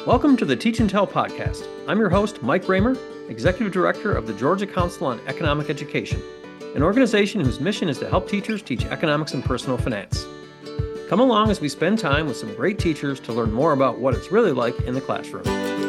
Welcome to the Teach and Tell podcast. I'm your host, Mike Raymer, Executive Director of the Georgia Council on Economic Education, an organization whose mission is to help teachers teach economics and personal finance. Come along as we spend time with some great teachers to learn more about what it's really like in the classroom.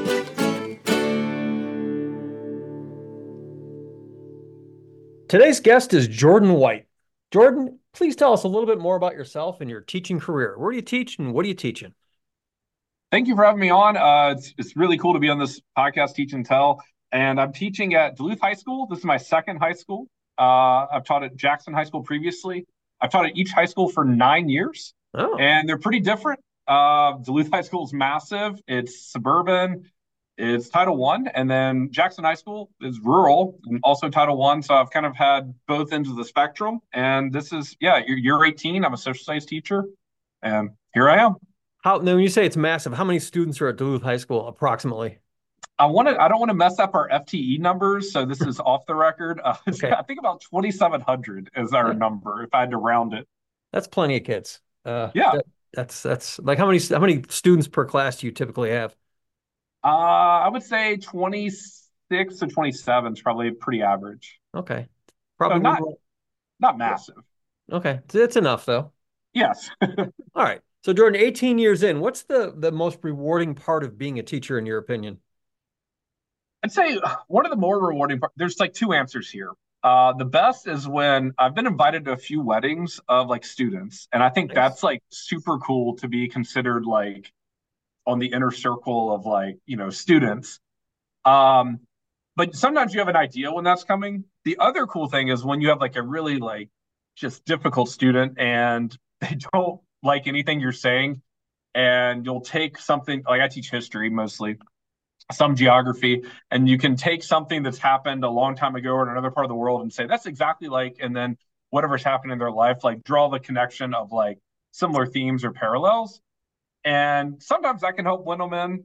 Today's guest is Jordan White. Jordan, please tell us a little bit more about yourself and your teaching career. Where do you teach and what are you teaching? Thank you for having me on. It's really cool to be on this podcast, Teach and Tell. And I'm teaching at Duluth High School. This is my second high school. I've taught at Jackson High School previously. I've taught at each high school for 9 years. And they're pretty different. Duluth High School is massive. It's suburban. It's Title I. And then Jackson High School is rural and also Title I. So I've kind of had both ends of the spectrum. And this is, you're 18. I'm a social studies teacher. And here I am. Now, when you say it's massive, how many students are at Duluth High School approximately? I don't want to mess up our FTE numbers, so this is off the record. Okay. I think about 2,700 is our number if I had to round it. That's plenty of kids. Yeah. That's like how many students per class do you typically have? I would say 26 to 27 is probably pretty average. Okay. Probably so not massive. Okay. It's enough though. Yes. All right. So Jordan, 18 years in, what's the most rewarding part of being a teacher in your opinion? I'd say one of the more rewarding parts, there's like two answers here. The best is when I've been invited to a few weddings of like students. And I think that's like super cool to be considered like on the inner circle of like, students. But sometimes you have an idea when that's coming. The other cool thing is when you have like a really like just difficult student and they don't like anything you're saying, and you'll take something like I teach history mostly, some geography, and you can take something that's happened a long time ago or in another part of the world and say that's exactly like, and then whatever's happened in their life, like draw the connection of like similar themes or parallels. And sometimes that can help win them in.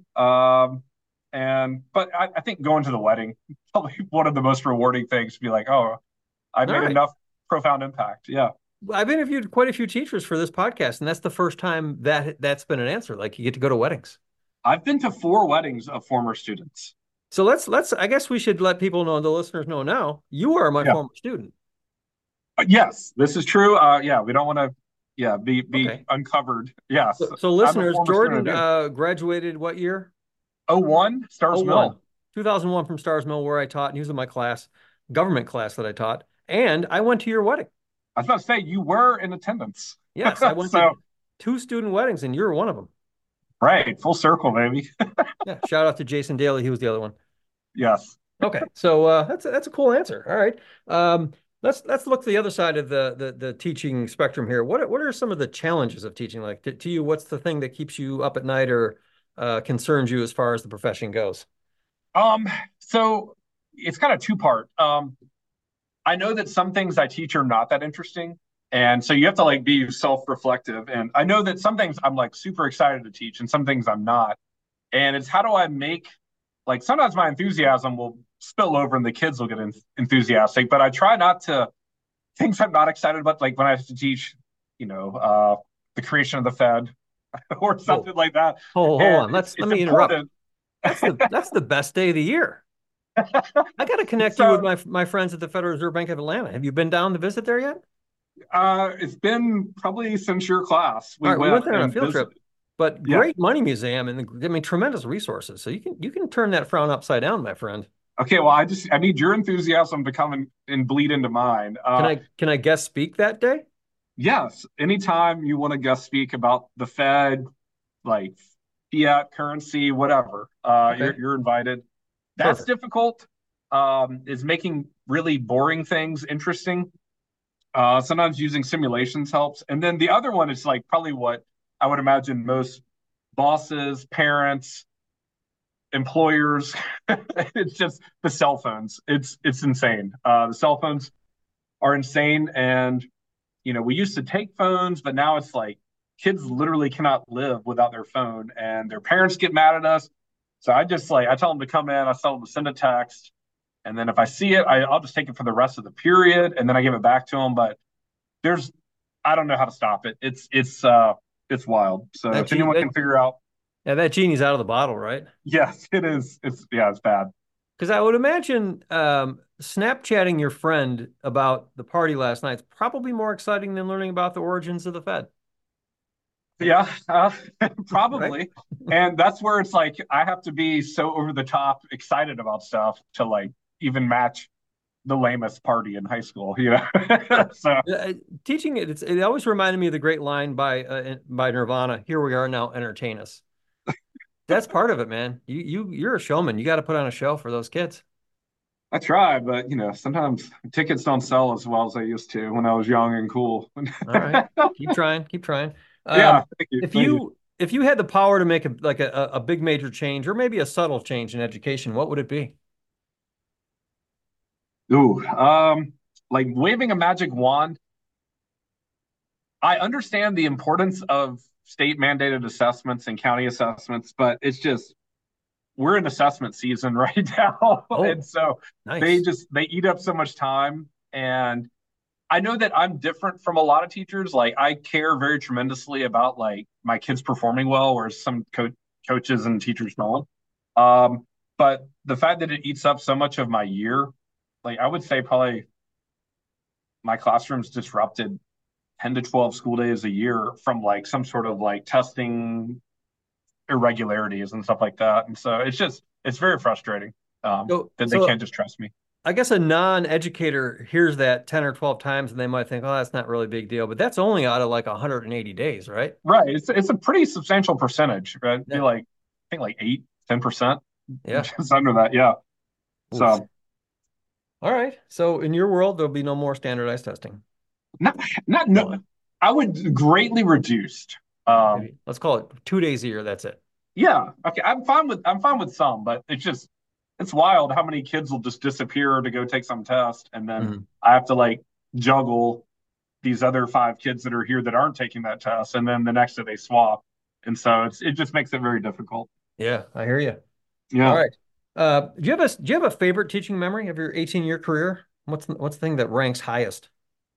But I think going to the wedding, probably one of the most rewarding things to be like, oh, I made enough profound impact. Yeah. I've interviewed quite a few teachers for this podcast, and that's the first time that's been an answer. Like you get to go to weddings. I've been to 4 weddings of former students. So I guess we should let people know, the listeners know now, you are my former student. Yes, this is true. We don't want to, be uncovered. Yes. So listeners, Jordan graduated what year? 01, Stars Mill. 2001 from Stars Mill, where I taught, and he was in my class, government class that I taught. And I went to your wedding. I was about to say, you were in attendance. Yes, I went to 2 student weddings, and you're one of them. Right, full circle, baby. Yeah, shout out to Jason Daly. He was the other one. Yes. Okay, so that's a cool answer. All right, let's look to the other side of the teaching spectrum here. What are some of the challenges of teaching? Like to you, what's the thing that keeps you up at night or concerns you as far as the profession goes? So it's kind of two-part. I know that some things I teach are not that interesting. And so you have to like be self-reflective. And I know that some things I'm like super excited to teach and some things I'm not. And it's how do I make, like sometimes my enthusiasm will spill over and the kids will get enthusiastic, but I try not to, things I'm not excited about, like when I have to teach, the creation of the Fed or something like that. Hold on, let me interrupt. That's the best day of the year. I got to connect you with my friends at the Federal Reserve Bank of Atlanta. Have you been down to visit there yet? It's been probably since your class. We went there on a field trip, but great money museum and tremendous resources. So you can turn that frown upside down, my friend. Okay, well, I need your enthusiasm to come and bleed into mine. Can I guest speak that day? Yes, anytime you want to guest speak about the Fed, like fiat currency, whatever, you're invited. That's Perfect. Difficult. Is making really boring things interesting. Sometimes using simulations helps. And then the other one is like probably what I would imagine most bosses, parents, employers, it's just the cell phones. It's insane. The cell phones are insane. And, we used to take phones, but now it's like kids literally cannot live without their phone and their parents get mad at us. So I tell them to come in, I tell them to send a text. And then if I see it, I'll just take it for the rest of the period. And then I give it back to them. But I don't know how to stop it. It's wild. So if anyone can figure out Yeah, that genie's out of the bottle, right? Yes, it is. It's bad. Because I would imagine Snapchatting your friend about the party last night is probably more exciting than learning about the origins of the Fed, Yeah, right? probably. And that's where it's like I have to be so over the top excited about stuff to like even match the lamest party in high school, you know? Sure. So Teaching it always reminded me of the great line by Nirvana, "Here we are now, entertain us." That's part of it, man. You're a showman. You got to put on a show for those kids. I try, but you know, sometimes tickets don't sell as well as they used to when I was young and cool. All right. Keep trying. Keep trying. Yeah, thank you. If Thank you. you had the power to make a big major change or maybe a subtle change in education, what would it be? Ooh, like waving a magic wand. I understand the importance of state mandated assessments and county assessments, but it's just we're in assessment season right now. And Oh, so nice. they eat up so much time. And I know that I'm different from a lot of teachers. Like I care very tremendously about like my kids performing well, whereas some coaches and teachers don't. Um, but the fact that it eats up so much of my year, like I would say probably my classroom's disrupted 10 to 12 school days a year from like some sort of like testing irregularities and stuff like that. And so it's very frustrating that they So can't just trust me. I guess a non-educator hears that 10 or 12 times and they might think, oh, that's not really a big deal. But that's only out of like 180 days, right? Right. It's a pretty substantial percentage, right? It'd be Yeah. like, I think like 8, 10%, Yeah. just under that. Yeah. Oof. So All right. So in your world, there'll be no more standardized testing. not, not, no, Well, I would greatly reduced. Um, maybe let's call it 2 days a year. That's it. yeah. Okay. I'm fine with some, but it's wild how many kids will just disappear to go take some test. And then Mhm. I have to like juggle these other 5 kids that are here that aren't taking that test, and then the next day they swap, and so it just makes it very difficult. Yeah, I hear you. All Yeah. right. Do you have a favorite teaching memory of your 18-year career? What's the thing that ranks highest?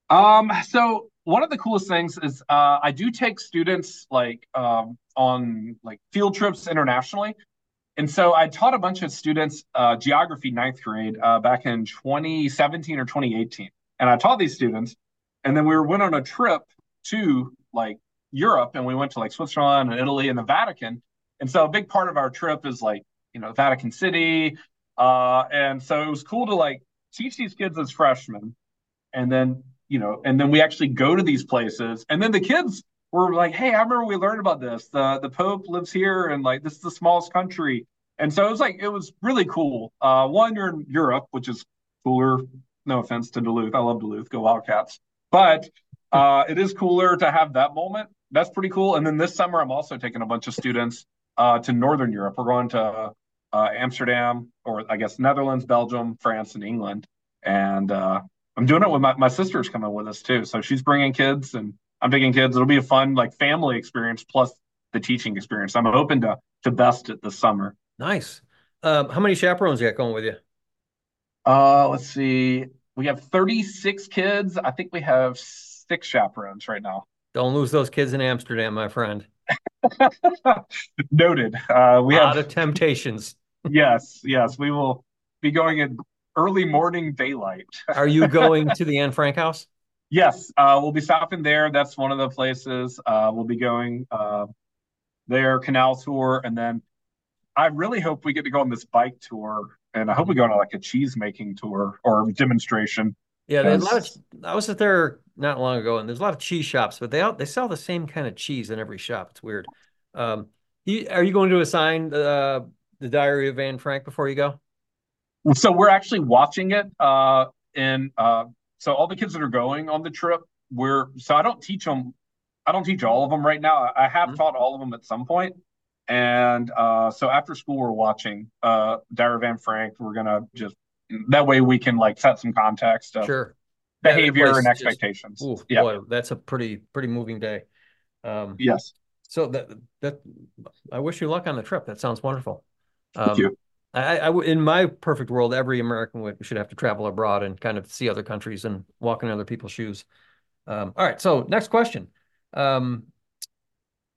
So one of the coolest things is I do take students like on like field trips internationally. And so I taught a bunch of students geography ninth grade back in 2017 or 2018. And I taught these students, and then we went on a trip to like Europe, and we went to like Switzerland and Italy and the Vatican. And so a big part of our trip is like, you know, Vatican City. And so it was cool to like teach these kids as freshmen, and then and then we actually go to these places, and then the kids were like, hey, I remember we learned about this, the pope lives here, and like this is the smallest country. And so it was really cool. One, you're in Europe, which is cooler. No offense to Duluth, I love Duluth, go Wildcats. But it is cooler to have that moment. That's pretty cool. And then this summer I'm also taking a bunch of students to Northern Europe. We're going to Amsterdam, or I guess Netherlands, Belgium, France, and England. And I'm doing it with my sister's coming with us too. So she's bringing kids and I'm taking kids. It'll be a fun like family experience plus the teaching experience. I'm hoping to best it this summer. Nice. How many chaperones you got going with you? Let's see. We have 36 kids. I think we have 6 chaperones right now. Don't lose those kids in Amsterdam, my friend. Noted. A We lot have of temptations. yes. We will be going in early morning daylight. Are you going to the Anne Frank house? Yes, we'll be stopping there. That's one of the places we'll be going there, canal tour, and then I really hope we get to go on this bike tour, and I hope we go on like a cheese making tour or demonstration. Yeah, there's a lot of. Because I was there not long ago, and there's a lot of cheese shops, but they sell the same kind of cheese in every shop. It's weird. Are you going to assign the Diary of Anne Frank before you go? so we're actually watching it, and so all the kids that are going on the trip, we're so I don't teach them, I don't teach all of them right now. I have Mhm. taught all of them at some point, and so after school we're watching Diary of Anne Frank. We're gonna just that way we can like set some context of Sure. That behavior and place just. expectations. Oh Yeah. boy, that's a pretty moving day. Um, Yes. so that I wish you luck on the trip. That sounds wonderful. Thank Um, you. in my perfect world, every American should have to travel abroad and kind of see other countries and walk in other people's shoes. All right, so next question. Um,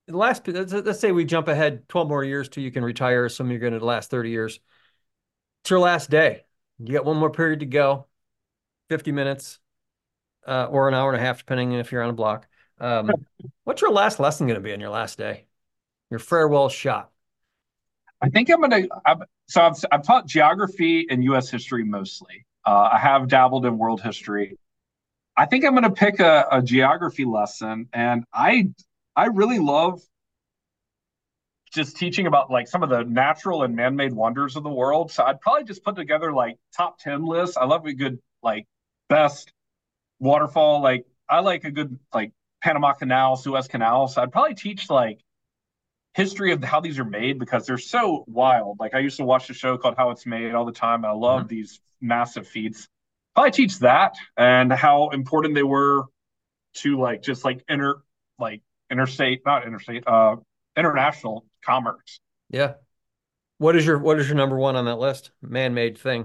let's say we jump ahead 12 more years till you can retire. Some you're going to last 30 years. It's your last day. You got one more period to go, 50 minutes, or an hour and a half, depending if you're on a block. What's your last lesson going to be on your last day? Your farewell shot. I think I've taught geography and U.S. history mostly. I have dabbled in world history. I think I'm going to pick a geography lesson, and I really love just teaching about like some of the natural and man-made wonders of the world. So I'd probably just put together like top 10 lists. I love a good like best waterfall. Like I like a good like Panama Canal, Suez Canal. So I'd probably teach like history of how these are made because they're so wild. Like I used to watch a show called How It's Made all the time, and I love Mhm. these massive feats. Probably teach that and how important they were to like just like interstate, not interstate, international commerce. Yeah. What is your number one on that list? Man-made thing.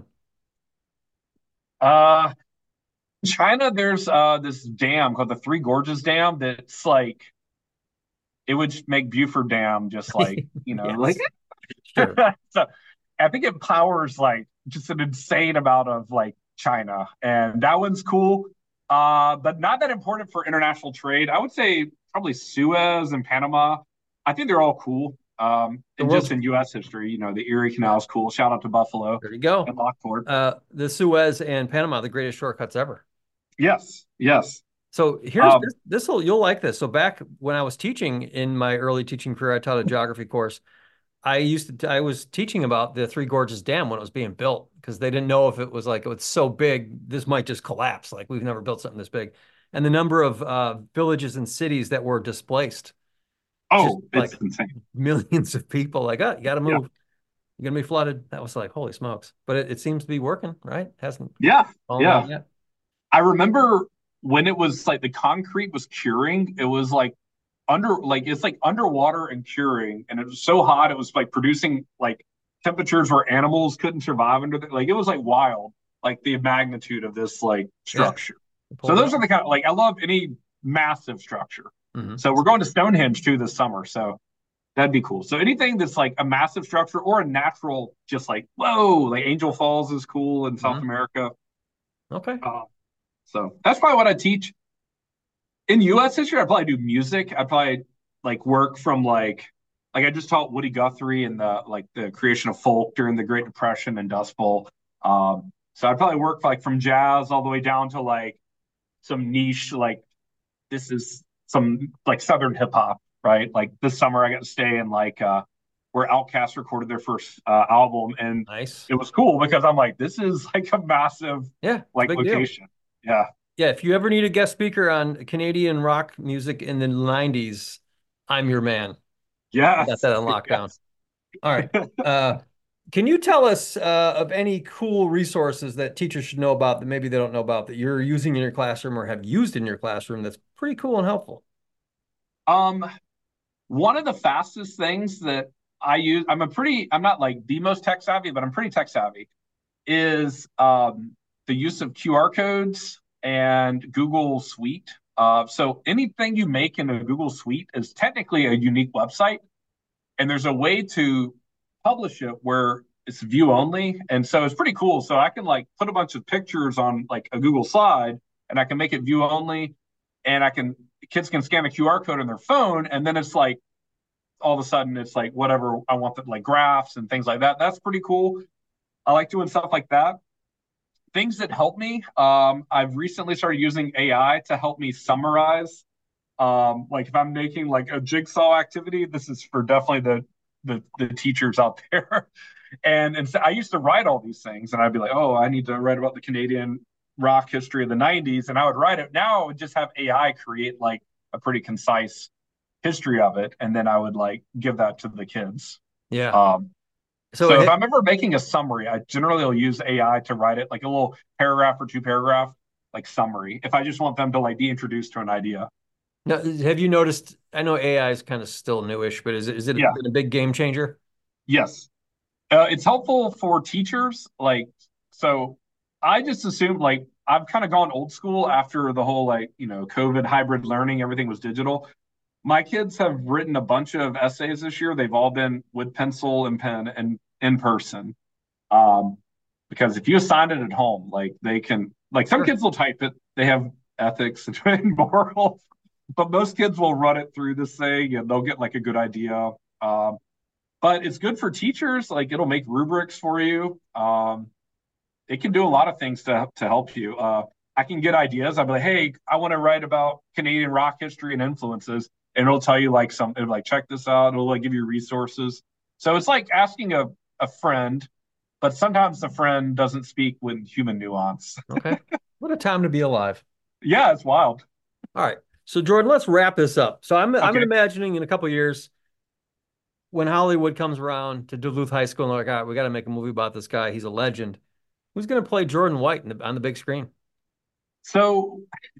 Uh China, there's this dam called the Three Gorges Dam that's like it would make Buford Dam just like, like Yes, sure. so I think it powers like just an insane amount of like China. And that one's cool. But not that important for international trade. I would say probably Suez and Panama. I think they're all cool. The And just world's in US history, the Erie yeah. Canal is cool. Shout out to Buffalo There you go. and Lockport. The Suez and Panama, the greatest shortcuts ever. Yes, yes. So here's Um, this you'll like this. So back when I was teaching in my early teaching career, I taught a geography course. I was teaching about the Three Gorges Dam when it was being built because they didn't know if it was like it's so big this might just collapse. Like we've never built something this big, and the number of villages and cities that were displaced, just oh, like it's insane. millions of people. Like, oh, you got to Yeah, move. You're gonna be flooded. That was like, holy smokes! But it seems to be working, right? Hasn't yeah, fallen yeah. down yet. I remember when it was like the concrete was curing, it was like it's like underwater and curing, and it was so hot it was like producing like temperatures where animals couldn't survive under the like it was like wild, like the magnitude of this like Yeah, structure. they So pulled it those are off. the kind of like I love any massive structure. Hmm. So we're going to Stonehenge too this summer. So that'd be cool. So anything that's like a massive structure or a natural, just like whoa, like Angel Falls is cool in South Hmm. America. Okay. Uh, so that's probably what I teach in U.S. history. I'd probably do music. I'd probably like work from like I just taught Woody Guthrie and the creation of folk during the Great Depression and Dust Bowl. So I'd probably work like from jazz all the way down to like some niche like this is some like Southern hip hop, right? Like this summer I got to stay in like where Outkast recorded their first album, and Nice. it was cool because I'm like this is like a massive Yeah, it's a like big deal. location. Yeah. Yeah, if you ever need a guest speaker on Canadian rock music in the 90s, I'm your man. I got Yes. that on lockdown. Yes. All right. Uh, can you tell us of any cool resources that teachers should know about that maybe they don't know about that you're using in your classroom or have used in your classroom that's pretty cool and helpful? Um, One of the fastest things that I use, I'm not like the most tech savvy, but I'm pretty tech savvy, is the use of QR codes and Google Suite. So anything you make in a Google Suite is technically a unique website, and there's a way to publish it where it's view only, and so it's pretty cool. So I can like put a bunch of pictures on like a Google slide, and I can make it view only, and kids can scan a QR code on their phone, and then it's like all of a sudden it's like whatever I want, like graphs and things like that. That's pretty cool. I like doing stuff like that. Things that help me. I've recently started using AI to help me summarize. Like if I'm making like a jigsaw activity, this is for definitely the teachers out there. And so I used to write all these things, and I'd be like, oh, I need to write about the Canadian rock history of the '90s, and I would write it. Now I would just have AI create like a pretty concise history of it, and then I would like give that to the kids. Yeah. Um, So so if I'm ever making a summary, I generally will use AI to write it like a little paragraph or two paragraph like summary. If I just want them to like be introduced to an idea. now, have you noticed? I know AI is kind of still newish, but is it Yeah. been a big game changer? Yes. It's helpful for teachers. Like, so I just assumed like I've kind of gone old school after the whole like, COVID hybrid learning, everything was digital. My kids have written a bunch of essays this year. They've all been with pencil and pen and in person. Um, because if you assign it at home, like they can, like some Sure. kids will type it. They have ethics and morals, but most kids will run it through this thing and they'll get like a good idea. But it's good for teachers. Like it'll make rubrics for you. It can do a lot of things to help you. I can get ideas. I'll be like, hey, I want to write about Canadian rock history and influences, and it'll tell you like something like check this out. It'll like give you resources. So it's like asking a friend, but sometimes the friend doesn't speak with human nuance. Okay. What a time to be alive. Yeah, it's wild. All right. So Jordan, let's wrap this up. So I'm Okay. imagining in a couple of years when Hollywood comes around to Duluth High School and they're like, all right, we got to make a movie about this guy. He's a legend. Who's going to play Jordan White on the big screen? So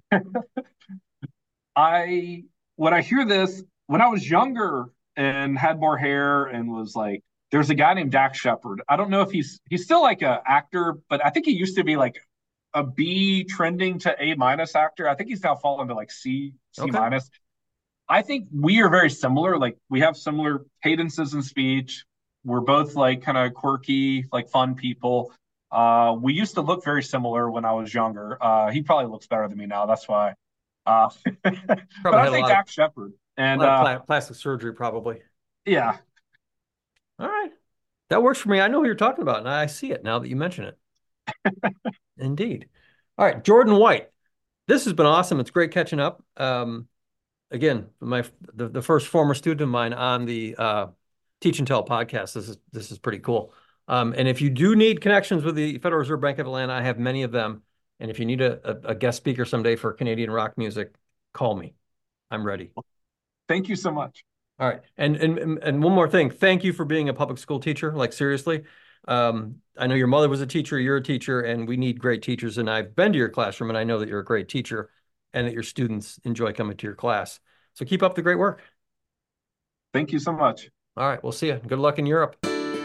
I when I hear this, when I was younger and had more hair and was like, there's a guy named Dax Shepard. I don't know if he's still like a actor, but I think he used to be like a B trending to A minus actor. I think he's now fallen to like C Okay. minus. I think we are very similar. Like we have similar cadences in speech. We're both like kind of quirky, like fun people. We used to look very similar when I was younger. He probably looks better than me now. That's why. But Probably I had think Dax Shepard. a And lot of plastic surgery, probably. yeah, All right. That works for me. I know who you're talking about, and I see it now that you mention it. Indeed. All right, Jordan White. This has been awesome. It's great catching up. Again, the first former student of mine on the Teach and Tell podcast. This is pretty cool. And if you do need connections with the Federal Reserve Bank of Atlanta, I have many of them. And if you need a guest speaker someday for Canadian rock music, call me. I'm ready. thank you so much. All right. And one more thing. Thank you for being a public school teacher. Like seriously. I know your mother was a teacher, you're a teacher, and we need great teachers. And I've been to your classroom and I know that you're a great teacher and that your students enjoy coming to your class. So keep up the great work. Thank you so much. All right. We'll see you. Good luck in Europe.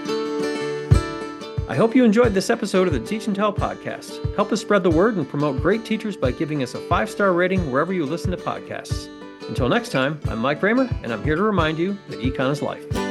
I hope you enjoyed this episode of the Teach and Tell podcast. Help us spread the word and promote great teachers by giving us a 5-star rating wherever you listen to podcasts. Until next time, I'm Mike Raymer, and I'm here to remind you that econ is life.